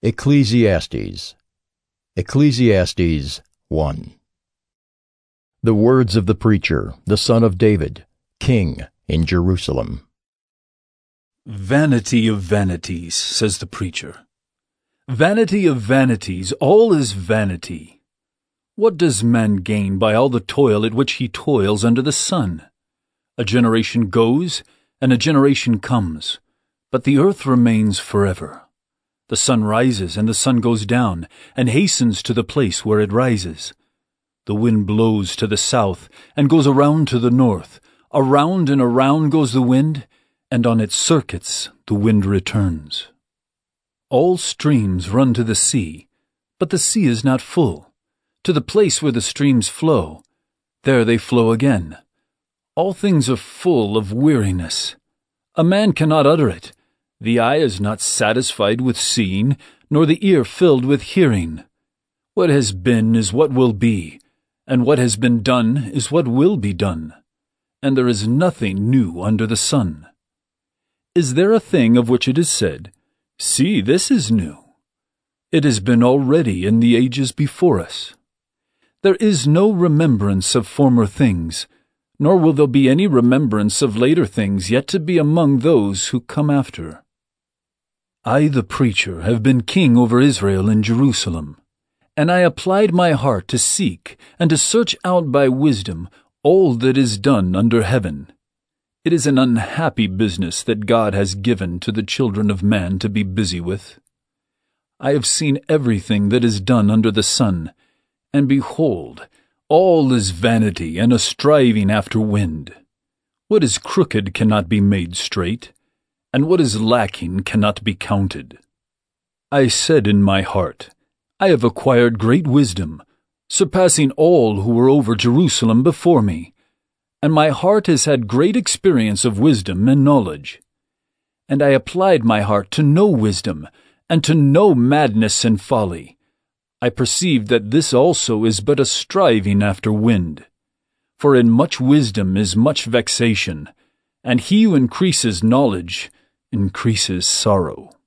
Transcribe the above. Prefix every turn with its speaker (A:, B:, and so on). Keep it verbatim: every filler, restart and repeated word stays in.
A: Ecclesiastes. Ecclesiastes one. The words of the preacher, the son of David, king in Jerusalem.
B: Vanity of vanities, says the preacher. Vanity of vanities, all is vanity. What does man gain by all the toil at which he toils under the sun? A generation goes, and a generation comes, but the earth remains forever. The sun rises and the sun goes down, and hastens to the place where it rises. The wind blows to the south, and goes around to the north. Around and around goes the wind, and on its circuits the wind returns. All streams run to the sea, but the sea is not full. To the place where the streams flow, there they flow again. All things are full of weariness. A man cannot utter it. The eye is not satisfied with seeing, nor the ear filled with hearing. What has been is what will be, and what has been done is what will be done, and there is nothing new under the sun. Is there a thing of which it is said, "See, this is new"? It has been already in the ages before us. There is no remembrance of former things, nor will there be any remembrance of later things yet to be among those who come after. I, the preacher, have been king over Israel in Jerusalem, and I applied my heart to seek and to search out by wisdom all that is done under heaven. It is an unhappy business that God has given to the children of man to be busy with. I have seen everything that is done under the sun, and behold, all is vanity and a striving after wind. What is crooked cannot be made straight, and what is lacking cannot be counted. I said in my heart, I have acquired great wisdom, surpassing all who were over Jerusalem before me, and my heart has had great experience of wisdom and knowledge. And I applied my heart to know wisdom, and to know madness and folly. I perceived that this also is but a striving after wind. For in much wisdom is much vexation, and he who increases knowledge increases sorrow.